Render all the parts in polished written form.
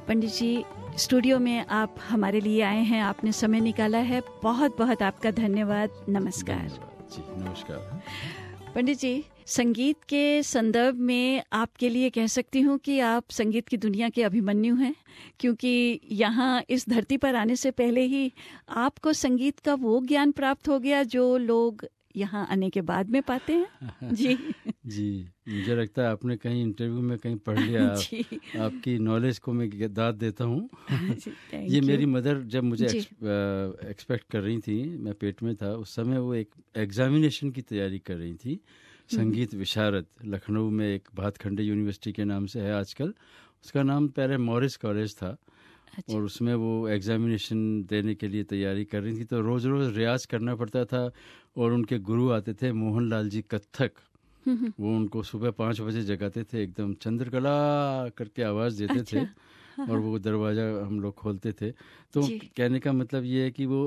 पंडित जी, studio में आप हमारे लिए आए हैं, आपने समय निकाला है, बहुत बहुत आपका धन्यवाद। नमस्कार जी, नमस्कार। पंडित जी, संगीत के संदर्भ में आपके लिए कह सकती हूँ कि आप संगीत की दुनिया के अभिमन्यु हैं, क्योंकि यहाँ इस धरती पर आने से पहले ही आपको संगीत का वो ज्ञान प्राप्त हो गया जो लोग यहाँ आने के बाद में पाते हैं। जी जी, मुझे लगता है आपने कहीं इंटरव्यू में कहीं पढ़ लिया। जी आपकी नॉलेज को मैं दाद देता हूँ। थैंक ये यू। मेरी मदर जब मुझे जी। एक्सपेक्ट कर रही थी, मैं पेट में था उस समय, वो एक एग्जामिनेशन की तैयारी कर रही थी, संगीत विशारद। लखनऊ में एक भातखंडे यूनिवर्सिटी के नाम से है आजकल, उसका नाम पहले मॉरिस कॉलेज था। अच्छा। और उसमें वो एग्जामिनेशन देने के लिए तैयारी कर रही थी, तो रोज़ रोज़ रियाज करना पड़ता था। और उनके गुरु आते थे मोहन लाल जी कत्थक, वो उनको सुबह 5 बजे जगाते थे, एकदम चंद्रकला करके आवाज़ देते थे। और वो दरवाज़ा हम लोग खोलते थे। तो जी। कहने का मतलब ये है कि वो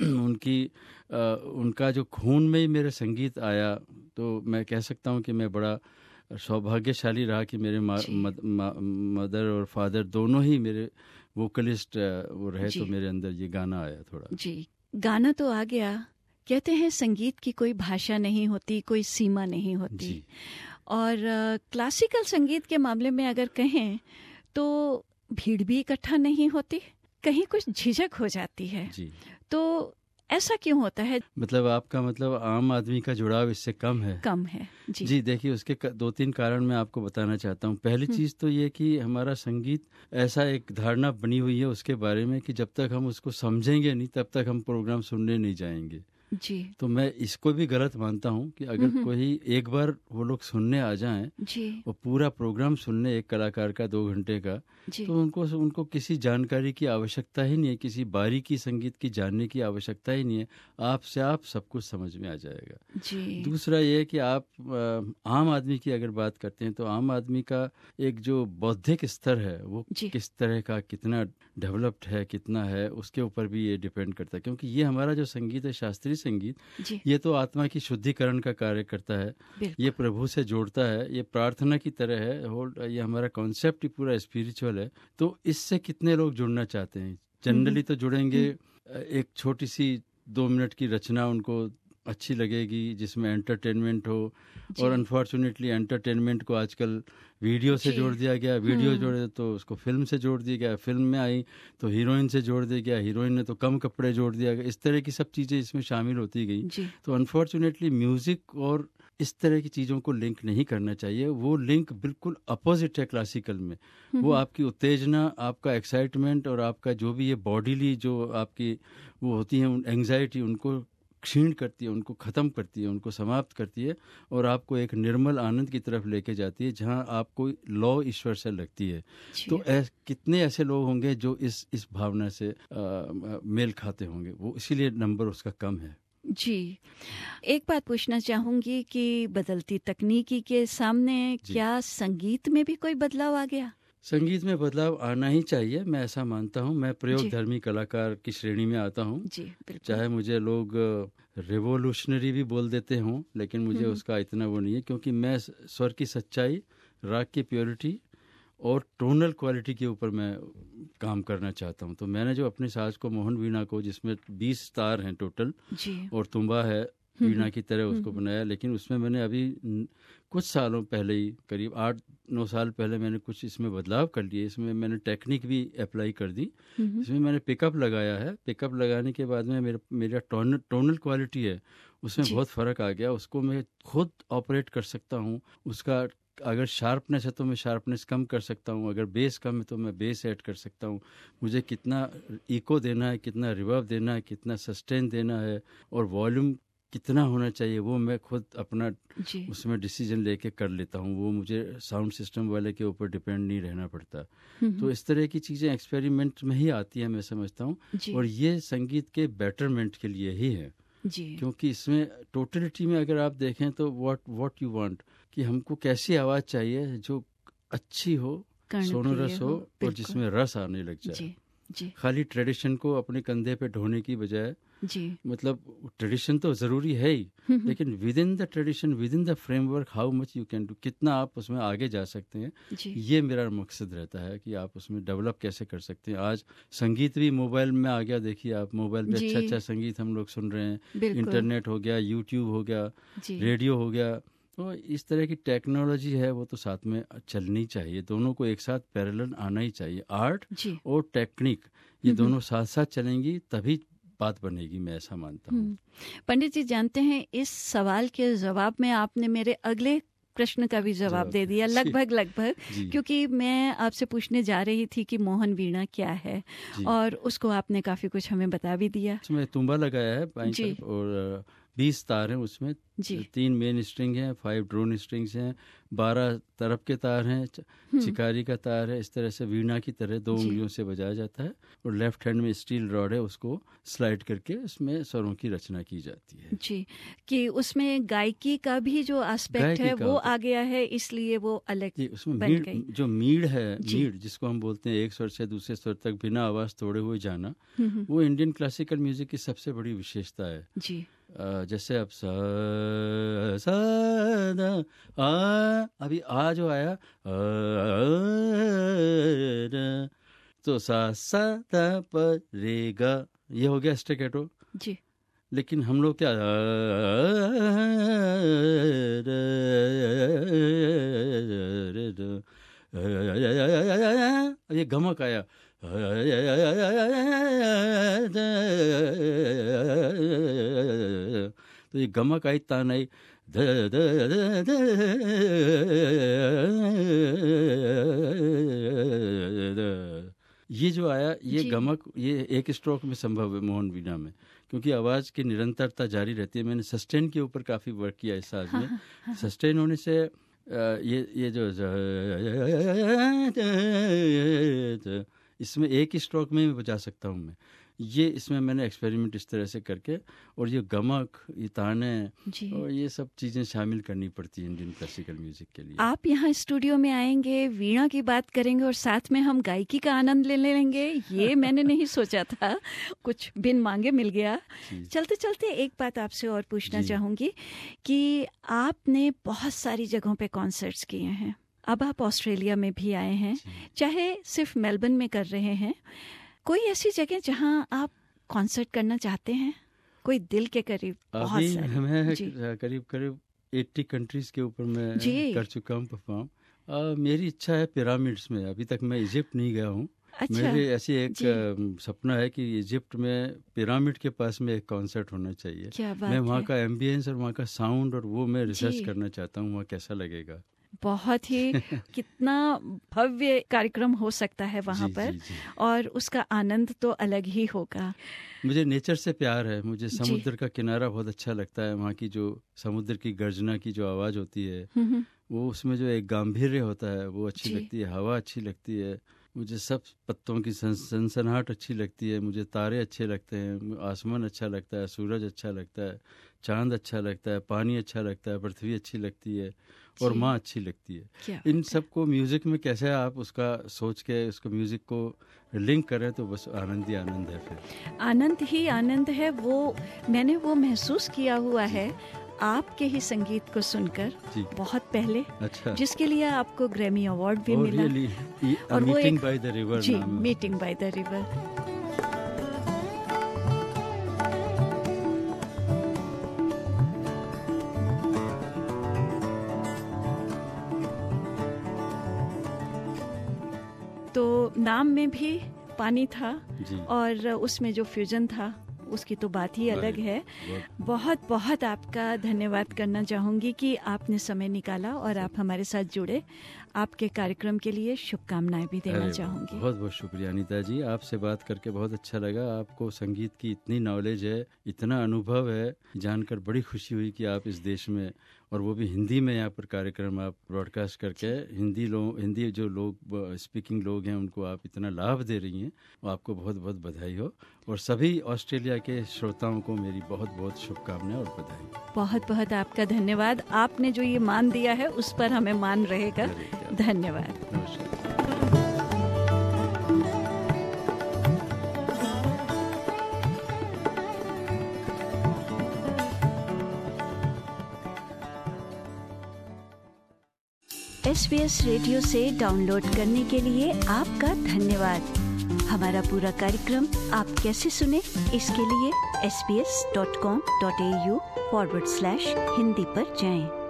उनका जो खून में ही मेरे संगीत आया। तो मैं कह सकता हूँ कि मैं बड़ा सौभाग्यशाली रहा कि मेरे जी। मदर और फादर दोनों ही मेरे वोकलिस्ट वो रहे, जी। तो मेरे अंदर ये गाना आया थोड़ा। जी, गाना तो आ गया। कहते हैं संगीत की कोई भाषा नहीं होती, कोई सीमा नहीं होती। जी और क्लासिकल संगीत के मामले में अगर कहें तो भीड़ भी इकट्ठा नहीं होती, कहीं कुछ झिझक हो जाती है। जी। तो ऐसा क्यों होता है? मतलब आपका मतलब आम आदमी का जुड़ाव इससे कम है? कम है। जी। जी, देखिए उसके 2-3 कारण मैं आपको बताना चाहता हूँ। पहली चीज़ तो ये कि हमारा संगीत ऐसा एक धारणा बनी हुई है उसके बारे में कि जब तक हम उसको समझेंगे नहीं तब तक हम प्रोग्राम सुनने नहीं जाएंगे। जी। तो मैं इसको भी गलत मानता हूँ कि अगर कोई एक बार वो लोग सुनने आ जाएं, जी। वो पूरा प्रोग्राम सुनने एक कलाकार का 2 घंटे का, जी। तो उनको किसी जानकारी की आवश्यकता ही नहीं है, किसी बारीकी संगीत की जानने की आवश्यकता ही नहीं है। आपसे आप सब कुछ समझ में आ जाएगा। जी। दूसरा ये है कि आप आम आदमी की अगर बात करते हैं तो आम आदमी का एक जो बौद्धिक स्तर है वो जी। किस तरह का, कितना डेवलप्ड है, कितना है, उसके ऊपर भी ये डिपेंड करता है। क्योंकि ये हमारा जो संगीत है, शास्त्रीय संगीत, जी। ये तो आत्मा की शुद्धिकरण का कार्य करता है। बिल्कुल। ये प्रभु से जोड़ता है, ये प्रार्थना की तरह है। ये हमारा कॉन्सेप्ट ही पूरा स्पिरिचुअल है। तो इससे कितने लोग जुड़ना चाहते हैं? जनरली तो जुड़ेंगे, एक छोटी सी 2 मिनट की रचना उनको अच्छी लगेगी जिसमें एंटरटेनमेंट हो। और अनफॉर्चुनेटली एंटरटेनमेंट को आजकल वीडियो से जोड़ दिया गया, वीडियो जोड़े तो उसको फिल्म से जोड़ दिया गया, फिल्म में आई तो हीरोइन से जोड़ दिया गया, हीरोइन ने तो कम कपड़े जोड़ दिया गया। इस तरह की सब चीज़ें इसमें शामिल होती गई। जी। तो अनफॉर्चुनेटली म्यूज़िक और इस तरह की चीज़ों को लिंक नहीं करना चाहिए। वो लिंक बिल्कुल अपोजिट है क्लासिकल में। वो आपकी उत्तेजना, आपका एक्साइटमेंट और आपका जो भी ये बॉडीली जो आपकी वो होती है एंग्जाइटी, उनको क्षीण करती है, उनको ख़त्म करती है, उनको समाप्त करती है और आपको एक निर्मल आनंद की तरफ लेके जाती है जहां आपको लौ ईश्वर से लगती है। तो कितने ऐसे लोग होंगे जो इस भावना से मेल खाते होंगे, वो इसीलिए नंबर उसका कम है। जी, एक बात पूछना चाहूंगी कि बदलती तकनीकी के सामने क्या संगीत में भी कोई बदलाव आ गया? संगीत में बदलाव आना ही चाहिए, मैं ऐसा मानता हूँ। मैं प्रयोगधर्मी कलाकार की श्रेणी में आता हूँ। जी, बिल्कुल। चाहे मुझे लोग रिवोल्यूशनरी भी बोल देते हों, लेकिन मुझे उसका इतना वो नहीं है, क्योंकि मैं स्वर की सच्चाई, राग की प्योरिटी और टोनल क्वालिटी के ऊपर मैं काम करना चाहता हूँ। तो मैंने जो अपने साज को, मोहन वीणा को, जिसमें 20 तार हैं टोटल और तुम्बा है वीणा की तरह, उसको बनाया। लेकिन उसमें मैंने अभी कुछ सालों पहले ही, करीब 8-9 साल पहले, मैंने कुछ इसमें बदलाव कर लिए। इसमें मैंने टेक्निक भी अप्लाई कर दी। इसमें मैंने पिकअप लगाया है। पिकअप लगाने के बाद में मेरा टोनल क्वालिटी है उसमें बहुत फ़र्क आ गया। उसको मैं खुद ऑपरेट कर सकता हूँ। उसका अगर शार्पनेस है तो मैं शार्पनेस कम कर सकता हूँ, अगर बेस कम है तो मैं बेस ऐड कर सकता हूँ। मुझे कितना इको देना है, कितना रिवर्ब देना है, कितना सस्टेन देना है और वॉल्यूम कितना होना चाहिए, वो मैं खुद अपना उसमें डिसीजन लेके कर लेता हूँ। वो मुझे साउंड सिस्टम वाले के ऊपर डिपेंड नहीं रहना पड़ता। तो इस तरह की चीज़ें एक्सपेरिमेंट में ही आती हैं, मैं समझता हूँ। और ये संगीत के बेटरमेंट के लिए ही है। क्योंकि इसमें टोटलिटी में अगर आप देखें तो व्हाट यू वांट, कि हमको कैसी आवाज़ चाहिए जो अच्छी हो, सोनोरस हो और जिसमें रस आने लग जाए। जी खाली ट्रेडिशन को अपने कंधे पे ढोने की बजाय, जी, मतलब ट्रेडिशन तो ज़रूरी है ही, लेकिन within the tradition, within the framework, how much you can do, कितना आप उसमें आगे जा सकते हैं, जी, ये मेरा मकसद रहता है कि आप उसमें डेवलप कैसे कर सकते हैं। आज संगीत भी मोबाइल में आ गया, देखिए आप मोबाइल पे जी, अच्छा अच्छा संगीत हम लोग सुन रहे हैं, बिल्कुल, इंटरनेट हो गया, यूट्यूब हो गया, जी, रेडियो हो गया, तो इस तरह की टेक्नोलॉजी है वो तो साथ में चलनी चाहिए, दोनों को एक साथ पैरेलल आना ही चाहिए। आर्ट जी, और टेक्निक ये दोनों साथ साथ चलेंगी तभी बात बनेगी, मैं ऐसा मानता हूँ। पंडित जी जानते हैं, इस सवाल के जवाब में आपने मेरे अगले प्रश्न का भी जवाब दे दिया, जी, लगभग, जी, क्योंकि मैं आपसे पूछने जा रही थी कि मोहन वीणा क्या है, जी। और उसको आपने काफी कुछ हमें बता भी दिया। उसमें तुम्बा लगाया है बाईं जी, तरफ, और 20 तार हैं उसमें, जी, 3 मेन स्ट्रिंग हैं, 5 ड्रोन स्ट्रिंग्स हैं, 12 तरफ के तार हैं, चिकारी का तार है, इस तरह से वीणा की तरह 2 जी, उंगलियों से बजाया जाता है, और लेफ्ट हैंड में स्टील रॉड है, उसको स्लाइड करके उसमें स्वरों की रचना की जाती है। जी, कि उसमें गायकी का भी जो एस्पेक्ट गायकी है का वो आ गया है, इसलिए वो अलग जी, उसमें बन गई। जो मीड़ है, जी, मीड़ जिसको हम बोलते हैं एक स्वर से दूसरे स्वर तक बिना आवाज़ तोड़े हुए जाना, हम्म, वो इंडियन क्लासिकल म्यूजिक की सबसे बड़ी विशेषता है। जी, जैसे अब सा सा दा आ, अभी आ जो आया रा, तो सा दा प रे गा, ये हो गया स्टेकेटो। जी, लेकिन हम लोग क्या ये गमक आया, तो ये गमक आई, तान आई, ध ध ध ध, ये जो आया, ये जी, गमक ये एक स्ट्रोक में संभव है मोहन वीणा में, क्योंकि आवाज़ की निरंतरता जारी रहती है। मैंने सस्टेन के ऊपर काफ़ी वर्क किया इस साज में। सस्टेन होने से ये जो इसमें एक ही स्ट्रोक में भी बजा सकता हूँ मैं, ये इसमें मैंने एक्सपेरिमेंट इस तरह से करके, और ये गमक, ये ताने, जी। और ये सब चीज़ें शामिल करनी पड़ती हैं इंडियन क्लासिकल म्यूजिक के लिए। आप यहाँ स्टूडियो में आएंगे, वीणा की बात करेंगे और साथ में हम गायकी का आनंद ले लेंगे, ये मैंने नहीं सोचा था, कुछ बिन मांगे मिल गया। चलते चलते एक बात आपसे और पूछना चाहूँगी कि आपने बहुत सारी जगहों पे कॉन्सर्ट्स किए हैं, अब आप ऑस्ट्रेलिया में भी आए हैं, चाहे सिर्फ मेलबर्न में कर रहे हैं, कोई ऐसी जगह जहां आप कॉन्सर्ट करना चाहते हैं, कोई दिल के करीब? बहुत अभी मैं करीब 80 कंट्रीज के ऊपर मैं कर चुका हूँ परफॉर्म। मेरी इच्छा है पिरामिड्स में, अभी तक मैं इजिप्ट नहीं गया हूँ। अच्छा, मेरे ऐसी एक सपना है कि इजिप्ट में पिरामिड के पास में एक कॉन्सर्ट होना चाहिए। क्या बात मैं वहाँ है। का एम्बियंस और वहाँ का साउंड और वो मैं रिसर्च करना चाहता हूँ, वहाँ कैसा लगेगा। बहुत ही कितना भव्य कार्यक्रम हो सकता है वहाँ पर, और उसका आनंद तो अलग ही होगा। मुझे नेचर से प्यार है, मुझे समुद्र का किनारा बहुत अच्छा लगता है, वहाँ की जो समुद्र की गर्जना की जो आवाज़ होती है, वो उसमें जो एक गांभीर्य होता है वो अच्छी लगती है, हवा अच्छी लगती है, मुझे सब पत्तों की सनसनाहट अच्छी लगती है, मुझे तारे अच्छे लगते हैं, आसमान अच्छा लगता है, सूरज अच्छा लगता है, चांद अच्छा लगता है, पानी अच्छा लगता है, पृथ्वी अच्छी लगती है, और माँ अच्छी लगती है। इन सब को म्यूज़िक में कैसे आप उसका सोच के उसको म्यूज़िक को लिंक करें तो बस आनंद ही आनंद है। फिर आनंद ही आनंद है, वो मैंने वो महसूस किया हुआ है आपके ही संगीत को सुनकर बहुत पहले। अच्छा। जिसके लिए आपको ग्रैमी अवार्ड भी मिला। और मीटिंग बाय द रिवर। जी, मीटिंग बाय द रिवर। तो नाम में भी पानी था और उसमें जो फ्यूजन था उसकी तो बात ही अलग है। बहुत बहुत आपका धन्यवाद करना चाहूँगी कि आपने समय निकाला और आप हमारे साथ जुड़े। आपके कार्यक्रम के लिए शुभकामनाएं भी देना चाहूँगी। बहुत बहुत शुक्रिया अनीता जी, आपसे बात करके बहुत अच्छा लगा। आपको संगीत की इतनी नॉलेज है, इतना अनुभव है, जानकर बड़ी खुशी हुई कि आप इस देश में, और वो भी हिंदी में यहाँ पर कार्यक्रम आप ब्रॉडकास्ट करके हिंदी जो लोग स्पीकिंग लोग हैं उनको आप इतना लाभ दे रही हैं, वो आपको बहुत बहुत बधाई हो। और सभी ऑस्ट्रेलिया के श्रोताओं को मेरी बहुत बहुत शुभकामनाएं और बधाई। बहुत बहुत आपका धन्यवाद। आपने जो ये मान दिया है उस पर हमें मान रहेगा। धन्यवाद। नमस्कार। SBS रेडियो से डाउनलोड करने के लिए आपका धन्यवाद। हमारा पूरा कार्यक्रम आप कैसे सुने, इसके लिए sbs.com.au/hindi पर जाएं।